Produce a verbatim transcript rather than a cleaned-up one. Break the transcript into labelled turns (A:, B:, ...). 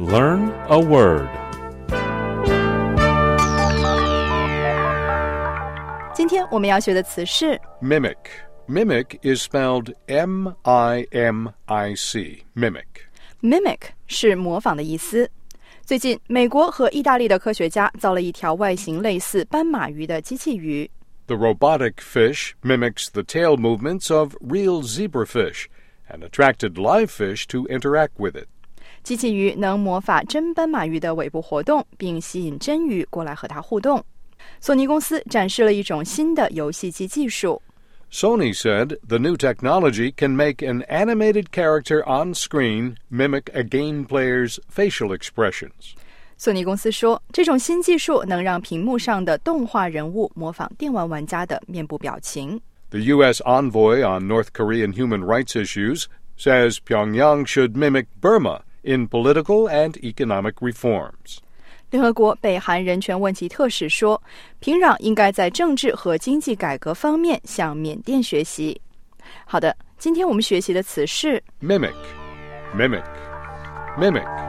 A: Learn a word.
B: 今天我们要学的词是
C: Mimic.Mimic is spelled M I M I C. Mimic.
B: Mimic 是模仿的意思。最近，美国和意大利的科学家造了一条外形类似斑马鱼的机器鱼。
C: The robotic fish mimics the tail movements of real zebrafish and attracted live fish to interact with it.
B: 机器鱼能模仿真斑马鱼的尾部活动，并吸引真鱼过来和它互动。索尼公司展示了一种新的游戏机技术。
C: Sony said the new technology can make an animated character on screen mimic a game player's facial expressions.
B: 索尼公司说，这种新技术能让屏幕上的动画人物模仿电玩玩家的面部表情。
C: The U S envoy on North Korean human rights issues says Pyongyang should mimic Burma in political and economic reforms.
B: 联合国北韩人权问题特使说，平壤应该在政治和经济改革方面向缅甸学习。好的，今天我们学习的词是
C: Mimic. Mimic. Mimic.